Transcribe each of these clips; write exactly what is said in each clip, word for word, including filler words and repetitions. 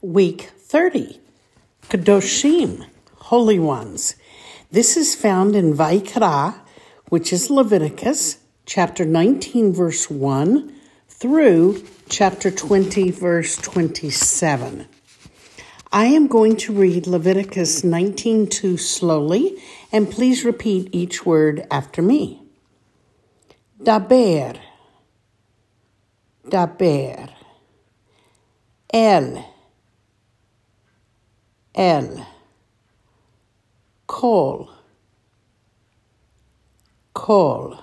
Week thirty, Kadoshim, Holy Ones. This is found in Vayikra, which is Leviticus, chapter nineteen, verse one, through chapter twenty, verse twenty-seven. I am going to read Leviticus nineteen two slowly, and please repeat each word after me. Daber, daber, el, el, kol, kol,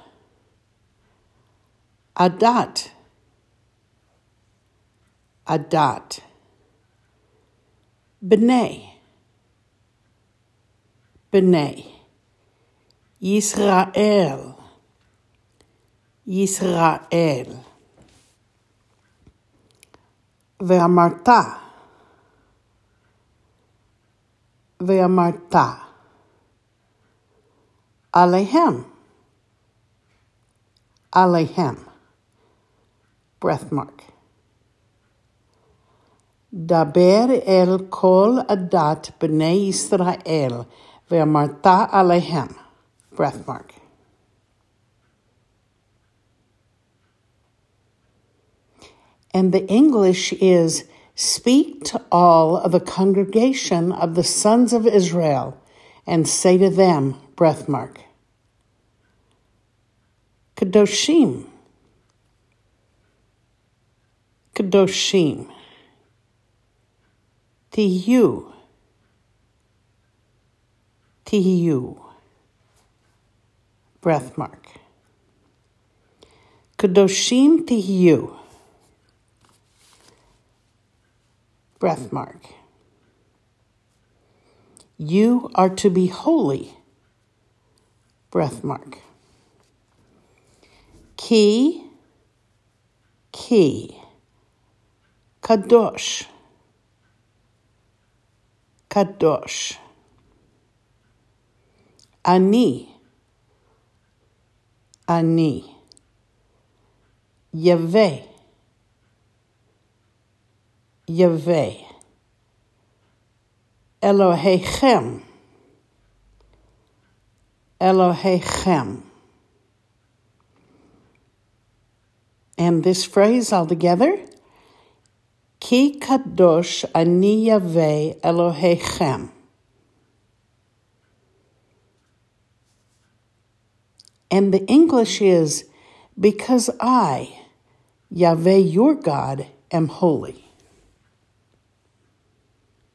adat, adat, b'nai, b'nai, Yisrael, Yisrael, ve'amarta, ve'amarta, Alehem, Alehem, breath mark. Daber el kol adat b'nei Yisrael, ve'amarta Alehem, breath mark. And the English is, speak to all of the congregation of the sons of Israel, and say to them, breath mark, Kadoshim, Kadoshim, Tihu, Tihu, breath mark, Kadoshim Tihu, breath mark. You are to be holy, breath mark. Ki, ki, kadosh, kadosh. Ani, ani, Yaveh, Yaveh, Elohechem, Elohechem. And this phrase all together, Ki kadosh ani Yaveh Elohechem. And the English is, because I, Yahweh your God, am holy.